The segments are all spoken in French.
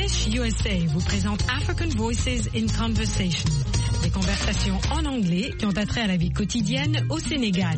English USA vous présente African Voices in Conversation, des conversations en anglais qui ont attrait à la vie quotidienne au Sénégal.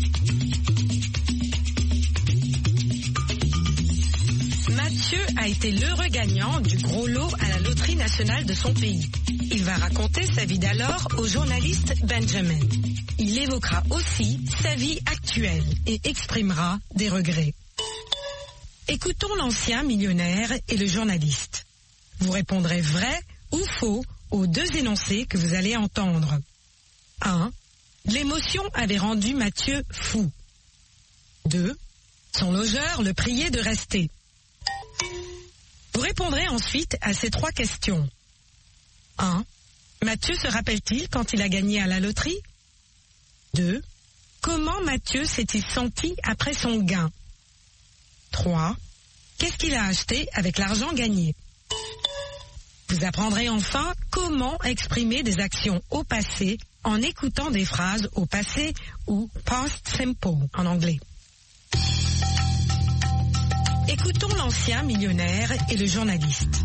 Mathieu a été l'heureux gagnant du gros lot à la loterie nationale de son pays. Il va raconter sa vie d'alors au journaliste Benjamin. Il évoquera aussi sa vie actuelle et exprimera des regrets. Écoutons l'ancien millionnaire et le journaliste. Vous répondrez vrai ou faux aux deux énoncés que vous allez entendre. 1. L'émotion avait rendu Mathieu fou. 2. Son logeur le priait de rester. Vous répondrez ensuite à ces trois questions. 1. Mathieu se rappelle-t-il quand il a gagné à la loterie? 2. Comment Mathieu s'est-il senti après son gain? 3. Qu'est-ce qu'il a acheté avec l'argent gagné? Vous apprendrez enfin comment exprimer des actions au passé en écoutant des phrases au passé ou past simple en anglais. Écoutons l'ancien millionnaire et le journaliste.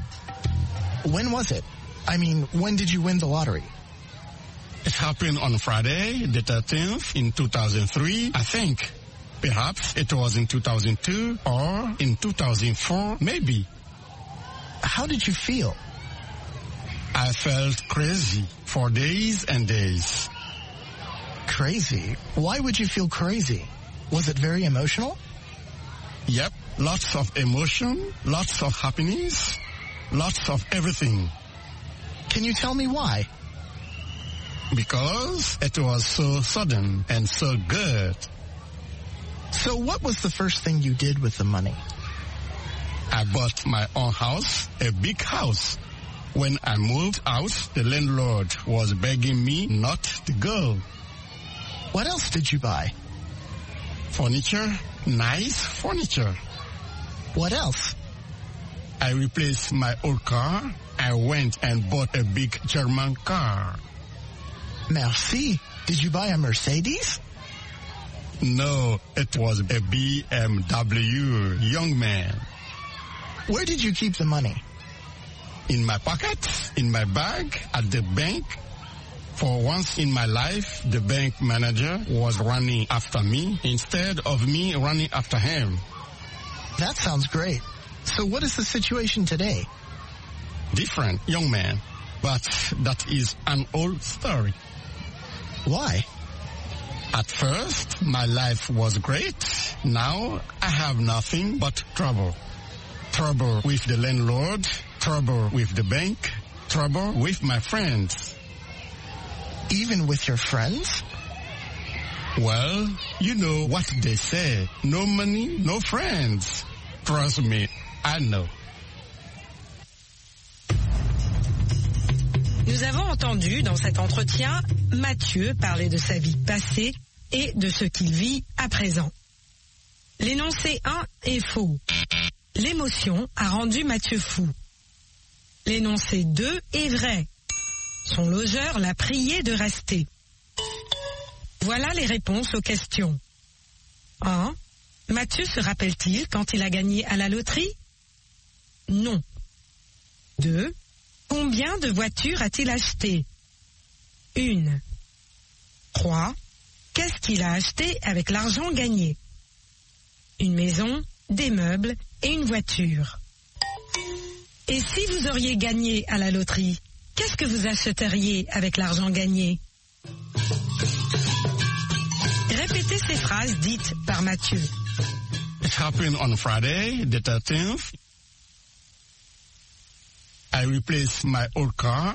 When was it? I mean, when did you win the lottery? It happened on Friday, the 13th, in 2003, I think. Perhaps it was in 2002 or in 2004, maybe. How did you feel? I felt crazy for days and days. Crazy? Why would you feel crazy? Was it very emotional? Yep, lots of emotion, lots of happiness, lots of everything. Can you tell me why? Because it was so sudden and so good. So what was the first thing you did with the money? I bought my own house, a big house. When I moved out, the landlord was begging me not to go. What else did you buy? Furniture, nice furniture. What else? I replaced my old car. I went and bought a big German car. Merci. Did you buy a Mercedes? No, it was a BMW, young man. Where did you keep the money? In my pocket, in my bag, at the bank. For once in my life, the bank manager was running after me instead of me running after him. That sounds great. So what is the situation today? Different, young man. But that is an old story. Why? At first, my life was great. Now, I have nothing but trouble. Trouble with the landlord, trouble with the bank, trouble with my friends. Even with your friends? Well, you know what they say. No money, no friends. Trust me, I know. Nous avons entendu dans cet entretien Mathieu parler de sa vie passée et de ce qu'il vit à présent. L'énoncé 1 est faux. L'émotion a rendu Mathieu fou. L'énoncé 2 est vrai. Son logeur l'a prié de rester. Voilà les réponses aux questions. 1. Mathieu se rappelle-t-il quand il a gagné à la loterie? Non. 2. Combien de voitures a-t-il acheté? 1. 3. Qu'est-ce qu'il a acheté avec l'argent gagné? Une maison, des meubles et une voiture. Et si vous auriez gagné à la loterie, qu'est-ce que vous achèteriez avec l'argent gagné? Répétez ces phrases dites par Mathieu. It happened on Friday, the 13th. I replaced my old car.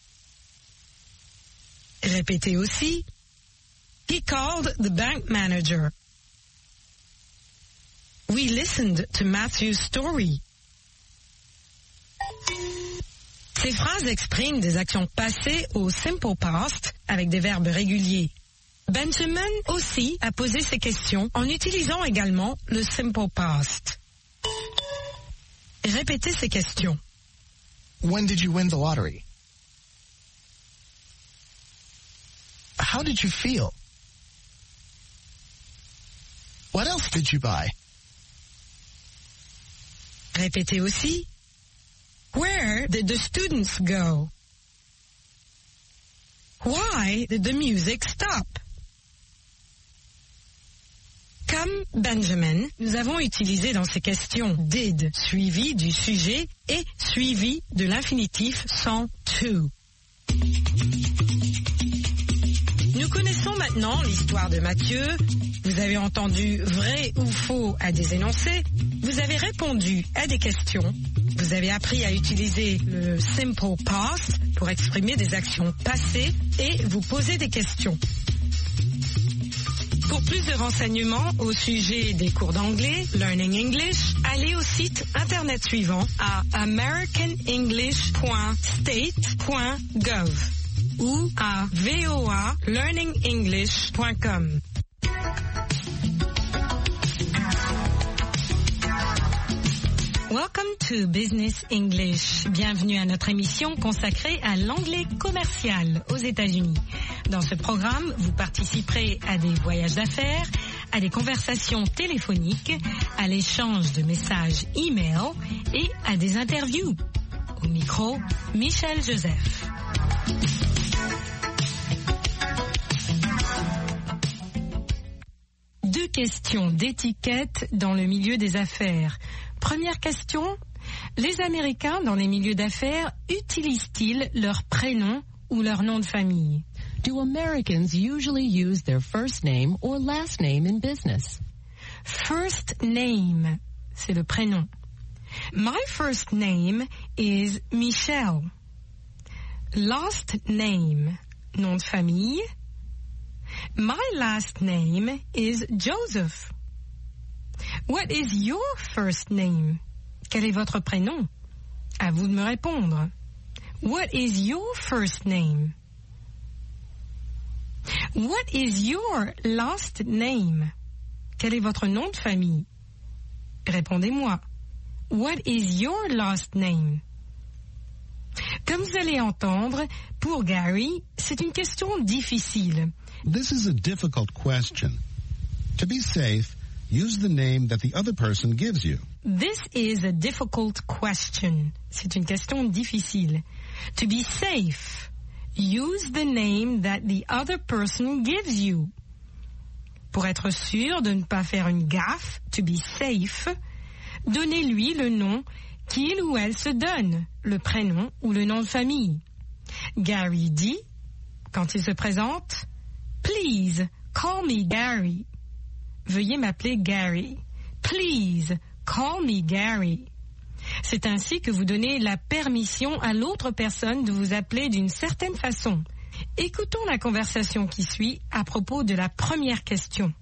Répétez aussi. He called the bank manager. We listened to Matthew's story. Ces phrases expriment des actions passées au simple past avec des verbes réguliers. Benjamin aussi a posé ces questions en utilisant également le simple past. Répétez ces questions. When did you win the lottery? How did you feel? What else did you buy? Répétez aussi. Where did the students go? Why did the music stop? Comme Benjamin, nous avons utilisé dans ces questions did suivi du sujet et suivi de l'infinitif sans to. Nous connaissons maintenant l'histoire de Mathieu. Vous avez entendu vrai ou faux à des énoncés. Vous avez répondu à des questions. Vous avez appris à utiliser le simple past pour exprimer des actions passées et vous poser des questions. Pour plus de renseignements au sujet des cours d'anglais, Learning English, allez au site internet suivant à americanenglish.state.gov ou à voalearningenglish.com. Welcome to Business English. Bienvenue à notre émission consacrée à l'anglais commercial aux États-Unis. Dans ce programme, vous participerez à des voyages d'affaires, à des conversations téléphoniques, à l'échange de messages e-mail et à des interviews. Au micro, Michel Joseph. Deux questions d'étiquette dans le milieu des affaires. Première question, les Américains dans les milieux d'affaires utilisent-ils leur prénom ou leur nom de famille? Do Americans usually use their first name or last name in business? First name, c'est le prénom. My first name is Michelle. Last name, nom de famille. My last name is Joseph. What is your first name? Quel est votre prénom? À vous de me répondre. What is your first name? What is your last name? Quel est votre nom de famille? Répondez-moi. What is your last name? Comme vous allez entendre, pour Gary, c'est une question difficile. This is a difficult question. To be safe, use the name that the other person gives you. This is a difficult question. C'est une question difficile. To be safe, use the name that the other person gives you. Pour être sûr de ne pas faire une gaffe, to be safe, donnez-lui le nom qu'il ou elle se donne, le prénom ou le nom de famille. Gary dit, quand il se présente, Please, call me Gary. Veuillez m'appeler Gary. Please, call me Gary. C'est ainsi que vous donnez la permission à l'autre personne de vous appeler d'une certaine façon. Écoutons la conversation qui suit à propos de la première question.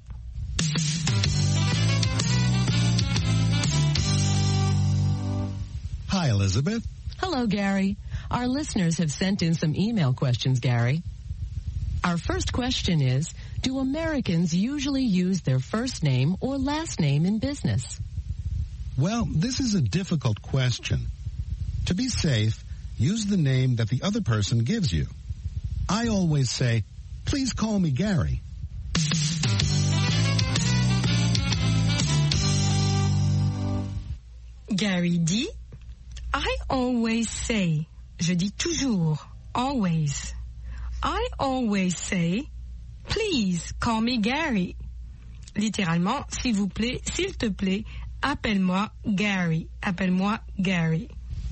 Hi, Elizabeth. Hello, Gary. Our listeners have sent in some email questions, Gary. Our first question is, do Americans usually use their first name or last name in business? Well, this is a difficult question. To be safe, use the name that the other person gives you. I always say, please call me Gary. Gary dit, I always say, je dis toujours, always. I always say, please call me Gary. Littéralement, s'il vous plaît, s'il te plaît, appelle-moi Gary. Appelle-moi Gary.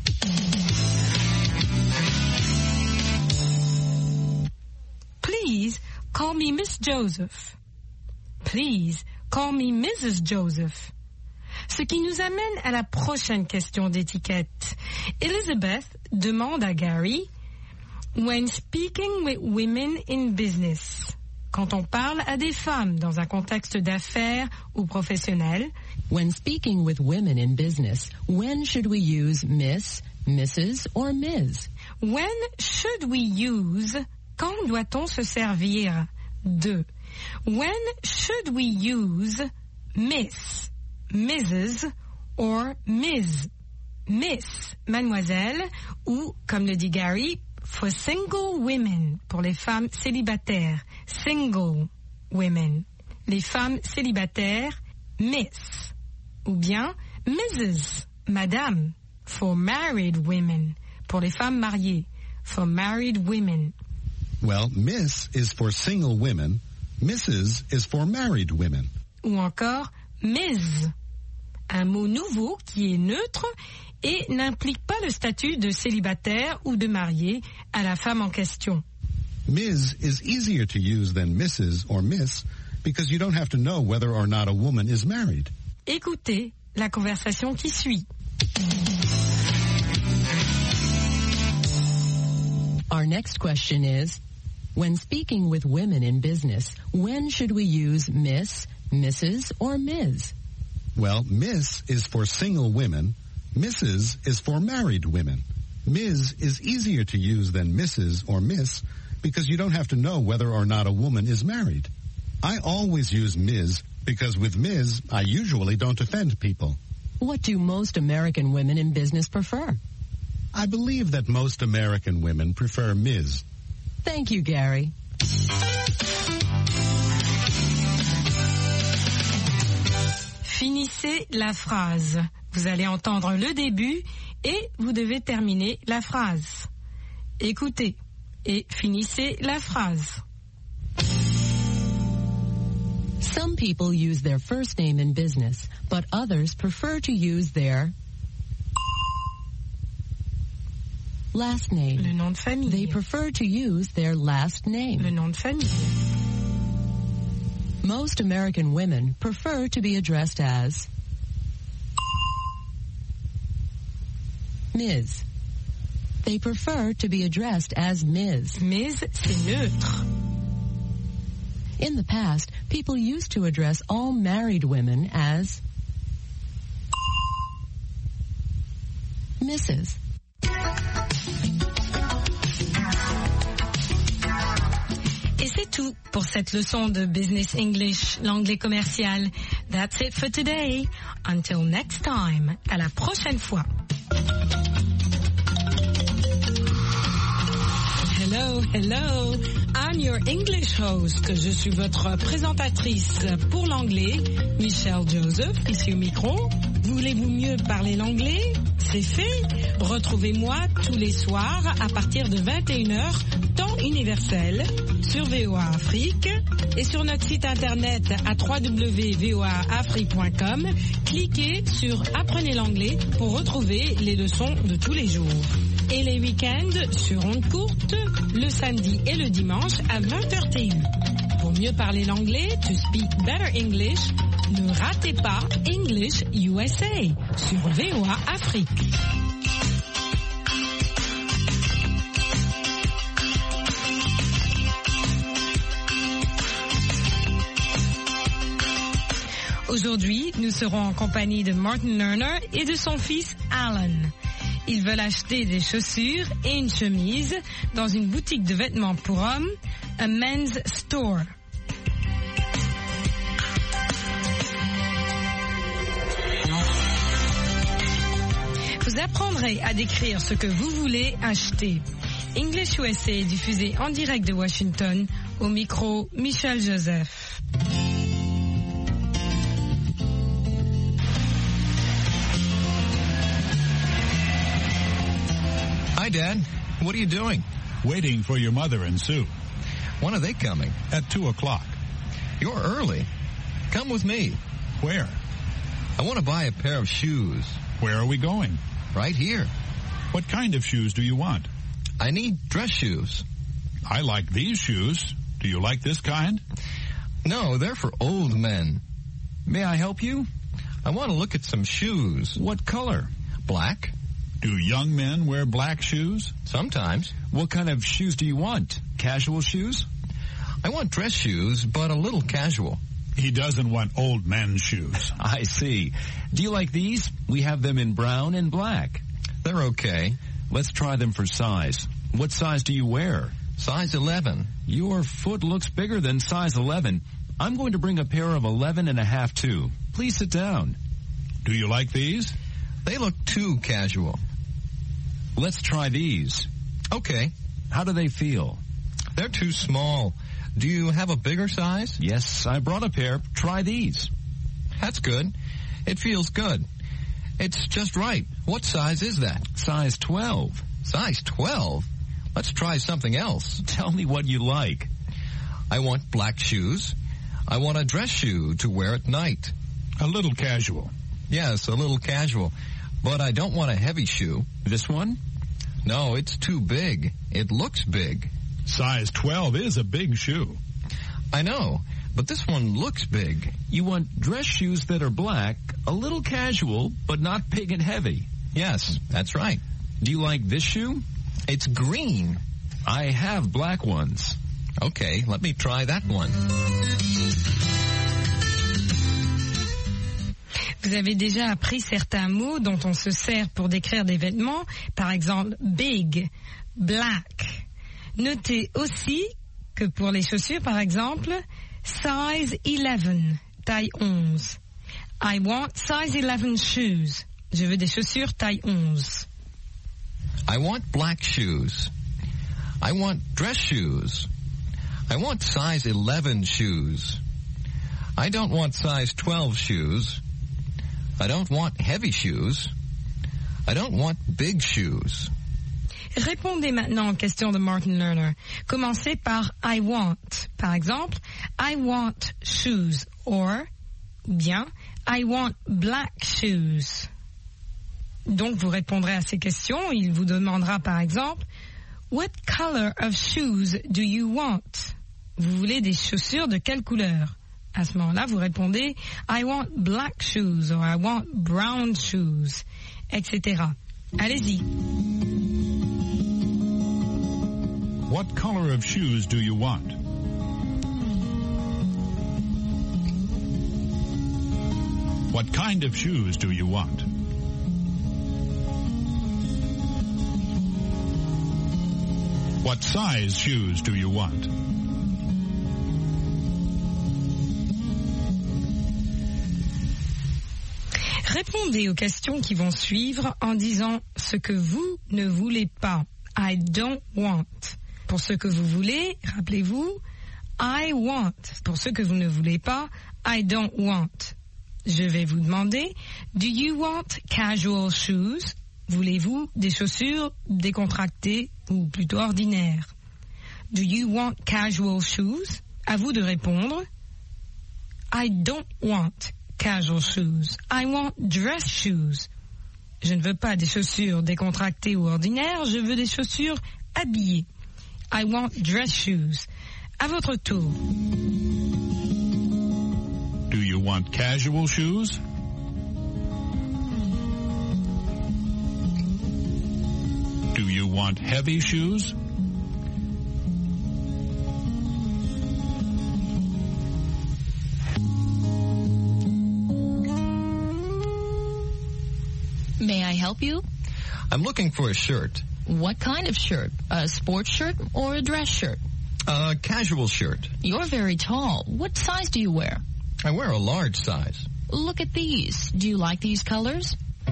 Please call me Miss Joseph. Please call me Mrs. Joseph. Ce qui nous amène à la prochaine question d'étiquette. Elizabeth demande à Gary, when speaking with women in business, quand on parle à des femmes dans un contexte d'affaires ou professionnel, when speaking with women in business, when should we use Miss, Mrs. or Ms? When should we use, quand doit-on se servir de? When should we use Miss, Mrs. or Ms? Miss, mademoiselle, ou, comme le dit Gary, for single women, pour les femmes célibataires, single women. Les femmes célibataires, Miss. Ou bien Mrs, madame, for married women. pour les femmes mariées. For married women. Well, Miss is for single women. Mrs. is for married women. Ou encore Ms. Un mot nouveau qui est neutre et n'implique pas le statut de célibataire ou de marié à la femme en question. Ms. is easier to use than Mrs. or Miss because you don't have to know whether or not a woman is married. Écoutez la conversation qui suit. Our next question is, when speaking with women in business, when should we use Miss, Mrs., or Ms.? Well, Miss is for single women. Mrs. is for married women. Ms. is easier to use than Mrs. or Miss because you don't have to know whether or not a woman is married. I always use Ms. because with Ms. I usually don't offend people. What do most American women in business prefer? I believe that most American women prefer Ms. Thank you, Gary. Finissez la phrase. Vous allez entendre le début et vous devez terminer la phrase. Écoutez et finissez la phrase. Some people use their first name in business, but others prefer to use their last name. Le nom de famille. They prefer to use their last name. Le nom de famille. Most American women prefer to be addressed as Ms. They prefer to be addressed as Ms. Ms, c'est neutre. In the past, people used to address all married women as Mrs. Et c'est tout pour cette leçon de Business English, l'anglais commercial. That's it for today. Until next time. À la prochaine fois. Hello, hello. I'm your English host. Je suis votre présentatrice pour l'anglais, Michelle Joseph, ici au micro. Voulez-vous mieux parler l'anglais? C'est fait. Retrouvez-moi tous les soirs à partir de 21h, temps universel, sur VOA Afrique et sur notre site internet à www.voaafrique.com. Cliquez sur Apprenez l'anglais pour retrouver les leçons de tous les jours. Et les week-ends sur ondes courtes, le samedi et le dimanche à 20h TU. Pour mieux parler l'anglais, to speak better English, ne ratez pas English USA sur VOA Afrique. Aujourd'hui, nous serons en compagnie de Martin Lerner et de son fils Alan. Ils veulent acheter des chaussures et une chemise dans une boutique de vêtements pour hommes, a men's store. Vous apprendrez à décrire ce que vous voulez acheter. English USA est diffusé en direct de Washington, au micro Michel Joseph. Hi, Dad. What are you doing? Waiting for your mother and Sue. When are they coming? At 2 o'clock. You're early. Come with me. Where? I want to buy a pair of shoes. Where are we going? Right here. What kind of shoes do you want? I need dress shoes. I like these shoes. Do you like this kind? No, they're for old men. May I help you? I want to look at some shoes. What color? Black. Do young men wear black shoes? Sometimes. What kind of shoes do you want? Casual shoes? I want dress shoes, but a little casual. He doesn't want old men's shoes. I see. Do you like these? We have them in brown and black. They're okay. Let's try them for size. What size do you wear? Size 11. Your foot looks bigger than size 11. I'm going to bring a pair of 11.5 too. Please sit down. Do you like these? They look too casual. Let's try these. Okay. How do they feel? They're too small. Do you have a bigger size? Yes, I brought a pair. Try these. That's good. It feels good. It's just right. What size is that? Size 12. Size 12? Let's try something else. Tell me what you like. I want black shoes. I want a dress shoe to wear at night. A little casual. Yes, a little casual. But I don't want a heavy shoe. This one? No, it's too big. It looks big. Size 12 is a big shoe. I know, but this one looks big. You want dress shoes that are black, a little casual, but not big and heavy. Yes, that's right. Do you like this shoe? It's green. I have black ones. Okay, let me try that one. Vous avez déjà appris certains mots dont on se sert pour décrire des vêtements, par exemple big, black. Notez aussi que pour les chaussures, par exemple, size 11, taille 11. I want size 11 shoes. Je veux des chaussures taille 11. I want black shoes. I want dress shoes. I want size 11 shoes. I don't want size 12 shoes. I don't want heavy shoes. I don't want big shoes. Répondez maintenant aux questions de Martin Lerner. Commencez par I want. Par exemple, I want shoes. Ou bien, I want black shoes. Donc, vous répondrez à ces questions. Il vous demandera par exemple, what color of shoes do you want? Vous voulez des chaussures de quelle couleur? À ce moment-là, vous répondez I want black shoes or I want brown shoes, etc. Allez-y. What color of shoes do you want? What kind of shoes do you want? What size shoes do you want? Répondez aux questions qui vont suivre en disant ce que vous ne voulez pas. I don't want. Pour ce que vous voulez, rappelez-vous, I want. Pour ce que vous ne voulez pas, I don't want. Je vais vous demander, do you want casual shoes? Voulez-vous des chaussures décontractées ou plutôt ordinaires? Do you want casual shoes? À vous de répondre, I don't want casual shoes. I want dress shoes. Je ne veux pas des chaussures décontractées ou ordinaires, je veux des chaussures habillées. I want dress shoes. À votre tour. Do you want casual shoes? Do you want heavy shoes? May I help you? I'm looking for a shirt. What kind of shirt? A sports shirt or a dress shirt? A casual shirt. You're very tall. What size do you wear? I wear a large size. Look at these. Do you like these colors?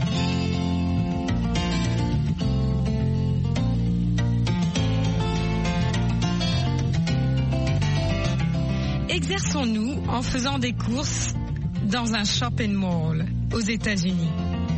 Exerçons-nous en faisant des courses dans un shopping mall aux États-Unis.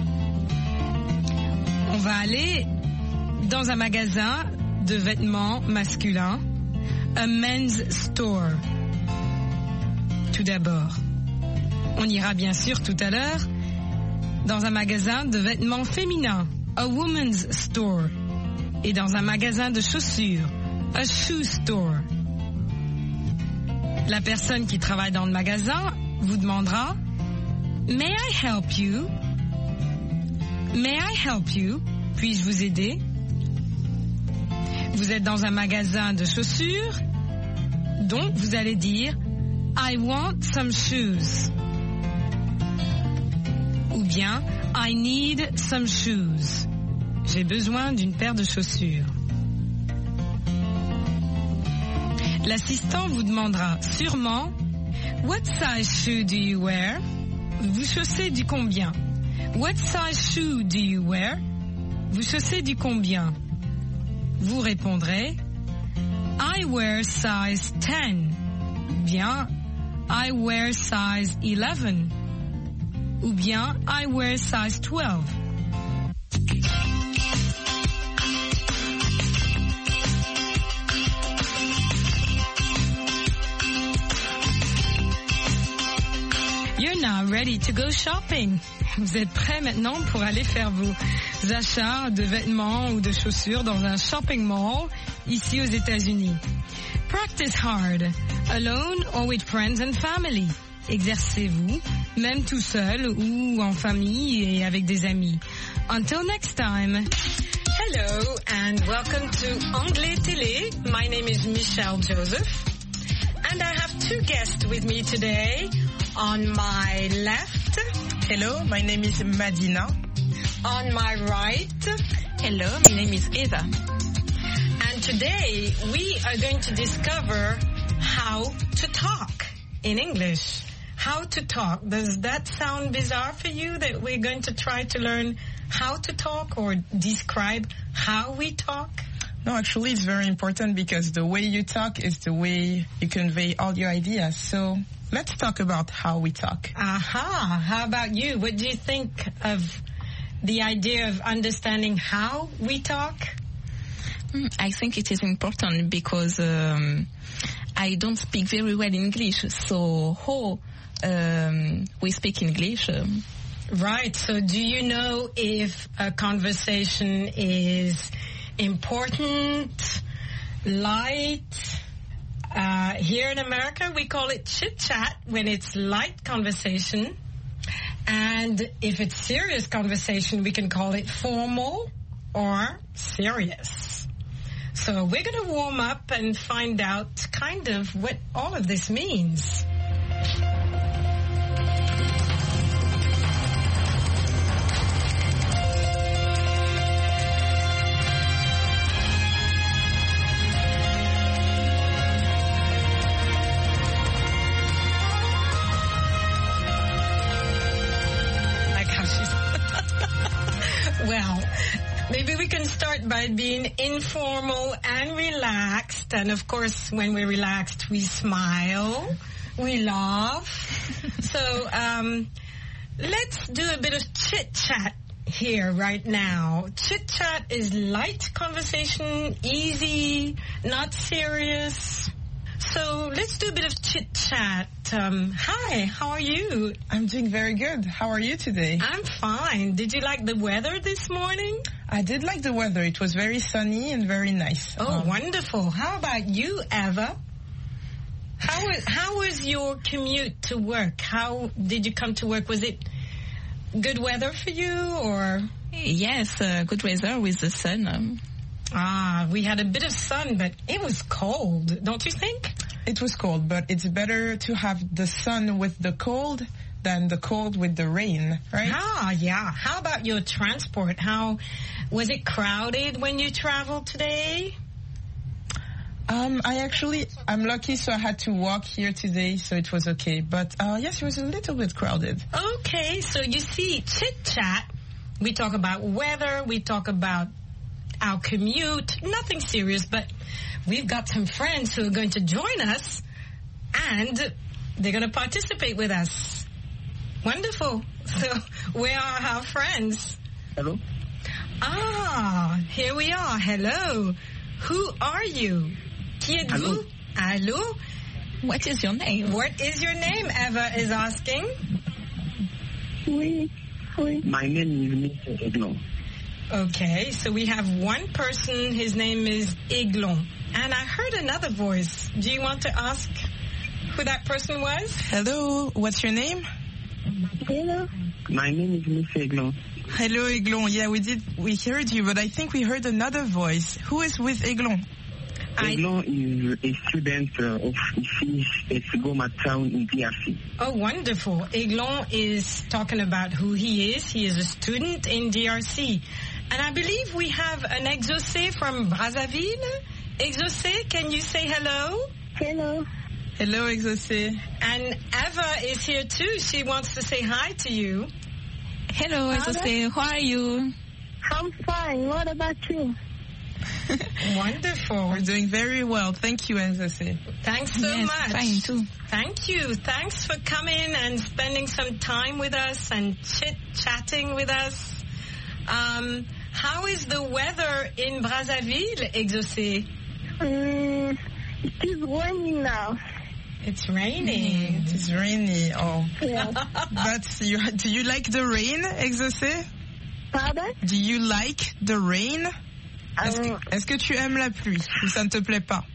On va aller dans un magasin de vêtements masculins, a men's store. Tout d'abord, on ira bien sûr tout à l'heure dans un magasin de vêtements féminins, a woman's store, et dans un magasin de chaussures, a shoe store. La personne qui travaille dans le magasin vous demandera « May I help you? May I help you? Puis-je vous aider? » Vous êtes dans un magasin de chaussures, donc vous allez dire « I want some shoes » ou bien « I need some shoes ». J'ai besoin d'une paire de chaussures. L'assistant vous demandera sûrement « What size shoe do you wear? » Vous chaussez du combien? What size shoe do you wear? Vous chaussez du combien? Vous répondrez I wear size 10. Bien, I wear size 11. Ou bien, I wear size 12. You're now ready to go shopping. Vous êtes prêts maintenant pour aller faire vos achats de vêtements ou de chaussures dans un shopping mall ici aux États-Unis. Practice hard, alone or with friends and family. Exercez-vous, même tout seul ou en famille et avec des amis. Until next time. Hello and welcome to Anglais Télé. My name is Michelle Joseph. And I have two guests with me today. On my left, hello, my name is Madina. On my right, hello, my name is Eva. And today we are going to discover how to talk in English. How to talk. Does that sound bizarre for you that we're going to try to learn how to talk or describe how we talk? No, actually it's very important because the way you talk is the way you convey all your ideas. So let's talk about how we talk. Aha. How about you? What do you think of the idea of understanding how we talk? I think it is important because I don't speak very well English. So how we speak English? Right. So do you know if a conversation is important, light? Here in America, we call it chit-chat when it's light conversation. And if it's serious conversation, we can call it formal or serious. So we're going to warm up and find out kind of what all of this means. Well, maybe we can start by being informal and relaxed. And of course, when we're relaxed, we smile, we laugh. So let's do a bit of chit-chat here right now. Chit-chat is light conversation, easy, not serious. So let's do a bit of chit-chat. Hi, how are you? I'm doing very good. How are you today? I'm fine. Did you like the weather this morning? I did like the weather. It was very sunny and very nice. Oh, wonderful. How about you, Eva? How was your commute to work? How did you come to work? Was it good weather for you or? Yes, good weather with the sun. We had a bit of sun, but it was cold, don't you think? It was cold, but it's better to have the sun with the cold than the cold with the rain, right? Yeah. How about your transport? How was it crowded when you traveled today? I'm lucky, so I had to walk here today, so it was okay. But yes, it was a little bit crowded. Okay, so you see, chit-chat, we talk about weather, we talk about our commute, nothing serious, but we've got some friends who are going to join us and they're going to participate with us. Wonderful. So where are our friends? Hello. Here we are. Hello. Who are you? Qui êtes-vous? Allô? What is your name? What is your name? Eva is asking. Oui. My name is Mr. Eglon. Okay, so we have one person, his name is Eglon. And I heard another voice. Do you want to ask who that person was? Hello, what's your name? Hello. My name is Mr. Eglon. Hello, Eglon. Yeah, we heard you, but I think we heard another voice. Who is with Eglon? Eglon is a student of IFI at Goma Town in DRC. Oh, wonderful. Eglon is talking about who he is. He is a student in DRC. And I believe we have an Exaucé from Brazzaville. Exaucé, can you say hello? Hello. Hello, Exaucé. And Eva is here too. She wants to say hi to you. Hello, Exaucé. How are you? I'm fine. What about you? Wonderful. We're doing very well. Thank you, Exaucé. Thanks so much. Fine too. Thank you. Thanks for coming and spending some time with us and chit-chatting with us. How is the weather in Brazzaville, Exaucé? It is raining now. It's raining. It is rainy. Oh. Yeah. Do you like the rain, Exaucé? Pardon? Do you like the rain? Est-ce que tu aimes la pluie ou ça ne te plaît pas?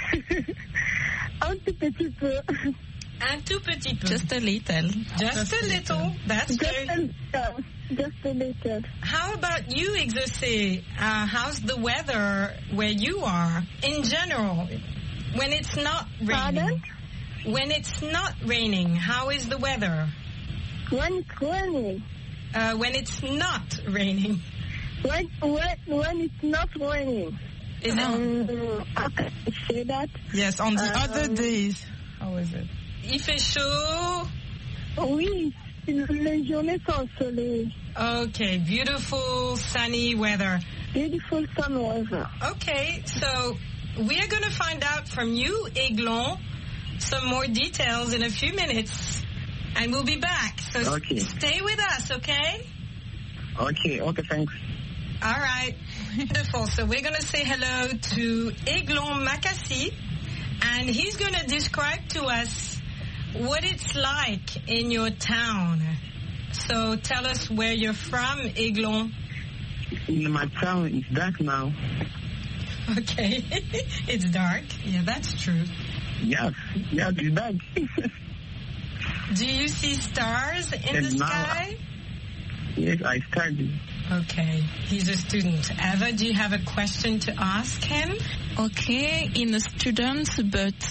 Un tout petit peu. Un tout petit peu. Just a little. Just a little. That's good. Just a little. How about you, Exaucé? How's the weather where you are in general? When it's not raining. Pardon? When it's not raining, how is the weather? When it's raining. When it's not raining. When it's not raining. How can I say that? Yes, on the other days. How is it? Il fait chaud. Oui, les journées sont ensoleillées. Okay, beautiful sunny weather. Beautiful sun weather. Okay, so we are going to find out from you, Aiglon, some more details in a few minutes. And we'll be back. So stay with us, okay? Okay, thanks. All right. Wonderful. So we're going to say hello to Aiglon Makassi, and he's going to describe to us what it's like in your town. So tell us where you're from, Aiglon. In my town, it's dark now. Okay. It's dark. Yeah, that's true. Yes, it's dark. Do you see stars in the sky? Yes, I study. Okay, he's a student. Eva, do you have a question to ask him? Okay, in a student, but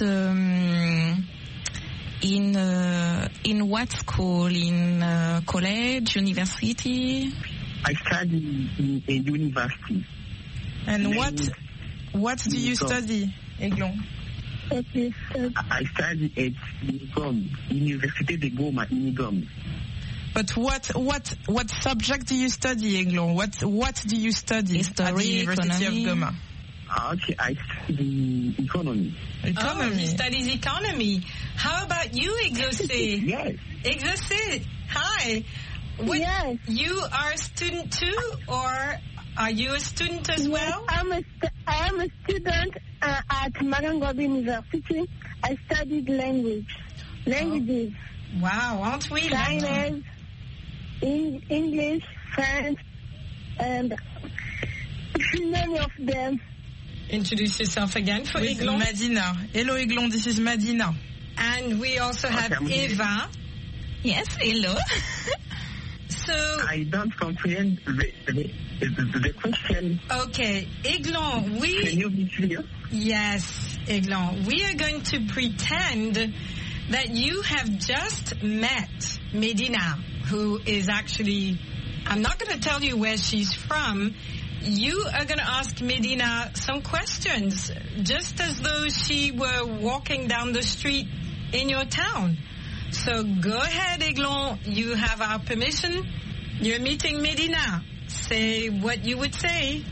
in what school? In college, university? I study in a university. And what do you study, Aiglon? I study at Nigom, Université de Goma, in Nigom. But what subject do you study, Aiglon? What do you study at the University of Goma? Okay, I study economy. Oh, he studies economy. How about you, Exaucé? Yes. Exaucé, hi. Yes. You are a student too, or are you a student as well? I am a student at Marangobi University. I studied languages. Wow, aren't we? Chinese, English, French, and many of them. Introduce yourself again for Aiglon. Madina. Hello, Aiglon. This is Madina. And we also have Eva. Yes, hello. So I don't comprehend the question. Okay, Aiglon, Can you be clear? Yes, Aiglon. We are going to pretend that you have just met Medina, who is actually, I'm not going to tell you where she's from. You are going to ask Medina some questions, just as though she were walking down the street in your town. So go ahead, Aiglon. You have our permission. You're meeting Medina. Say what you would say.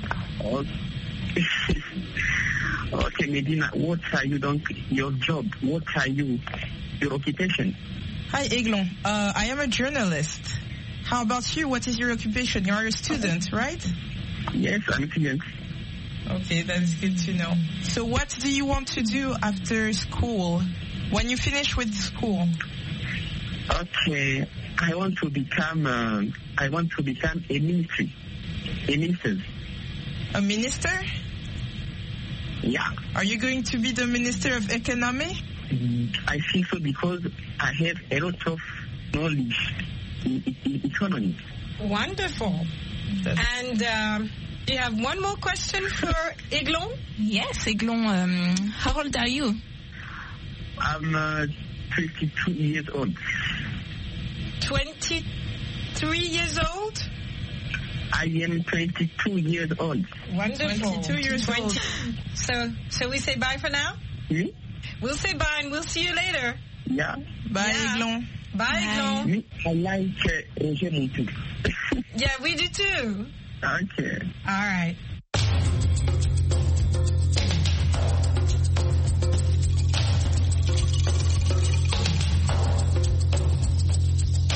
Okay, Medina, what are you doing? Your job? What are you? Your occupation? Hi, Aiglon. I am a journalist. How about you? What is your occupation? You are a student, right? Yes, I'm a student. Okay, that's good to know. So what do you want to do after school? When you finish with school? Okay, I want to become a minister. A minister? Yeah. Are you going to be the Minister of Economy? I think so because I have a lot of knowledge in economy. Wonderful. And do you have one more question for Aiglon? Yes, Aiglon. How old are you? I'm 22 years old. 23 years old? I am 22 years old. Wonderful. 22 years old. So we say bye for now? Oui? We'll say bye and we'll see you later. Yeah. Bye, Aiglon. Bye, Aiglon. I like Roger Montou. Yeah, we do too. Okay. All right.